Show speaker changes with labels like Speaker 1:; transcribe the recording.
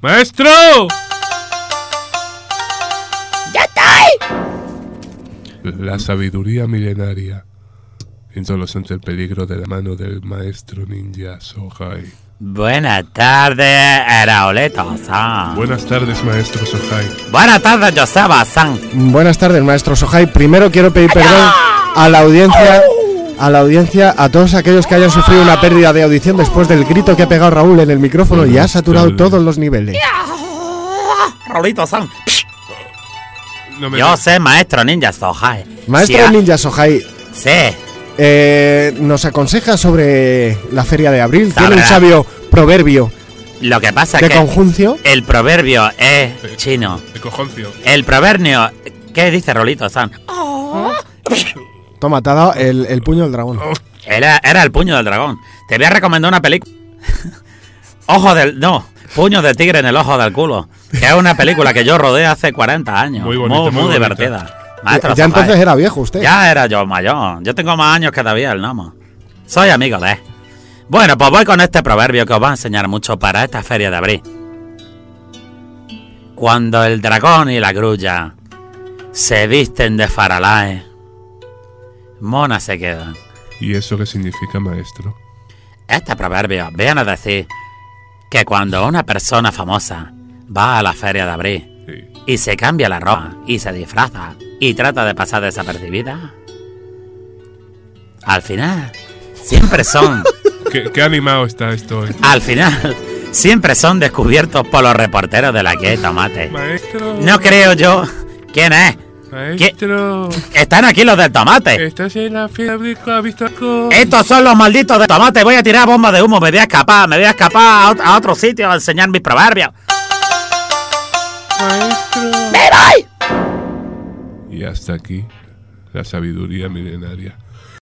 Speaker 1: ¡Maestro!
Speaker 2: ¡Ya estoy!
Speaker 1: La sabiduría milenaria. Viéndolos ante el peligro de la mano del maestro ninja Sohai.
Speaker 2: Buenas tardes, Raulito-san.
Speaker 1: Buenas tardes, maestro Sohai.
Speaker 2: Buenas tardes, Joseba-san.
Speaker 3: Buenas tardes, maestro Sohai. Primero quiero pedir perdón a la audiencia, a todos aquellos que hayan sufrido una pérdida de audición después del grito que ha pegado Raúl en el micrófono y ha saturado todos los niveles.
Speaker 2: Raulito-san.
Speaker 1: No me
Speaker 2: Yo sé, maestro ninja Sohai.
Speaker 3: Maestro ninja Sohai,
Speaker 2: Sí.
Speaker 3: nos aconseja sobre la feria de abril.
Speaker 2: Sabrá.
Speaker 3: Tiene un sabio proverbio
Speaker 2: Lo que pasa
Speaker 3: de
Speaker 2: es que
Speaker 3: conjuncio.
Speaker 2: el proverbio es chino.
Speaker 1: De cojoncio.
Speaker 2: El proverbio... ¿Qué dice Rolito-san?
Speaker 3: Toma, te ha dado el puño del dragón.
Speaker 2: Era el puño del dragón. Te voy a recomendar una película. Puño de tigre en el ojo del culo. Que es una película que yo rodé hace 40 años.
Speaker 1: Muy bonita, muy bonita.
Speaker 2: divertida. Maestro
Speaker 3: Ya
Speaker 2: Sohai.
Speaker 3: entonces era viejo usted.
Speaker 2: Ya era yo mayor. Yo tengo más años que David el Nomo. Soy amigo de él. Bueno, pues voy con este proverbio que os va a enseñar mucho para esta feria de abril. Cuando el dragón y la grulla se visten de faralaes, monas se quedan.
Speaker 1: ¿Y eso qué significa, maestro?
Speaker 2: Este proverbio viene a decir que cuando una persona famosa va a la feria de abril
Speaker 1: Sí.
Speaker 2: y se cambia la ropa y se disfraza y trata de pasar desapercibida, al final siempre son
Speaker 1: ¿Qué animado está esto hoy?
Speaker 2: al final siempre son descubiertos por los reporteros de la que tomate.
Speaker 1: Maestro.
Speaker 2: No creo yo. ¿Quién es?
Speaker 1: Maestro.
Speaker 2: Están aquí los del tomate.
Speaker 1: Estás en la feria de abril, ¿has visto algo?
Speaker 2: Estos son los malditos de tomate. Voy a tirar bombas de humo. Me voy a escapar a otro sitio a enseñar mis proverbios.
Speaker 1: Maestro.
Speaker 2: ¡Me voy!
Speaker 1: Y hasta aquí la sabiduría milenaria.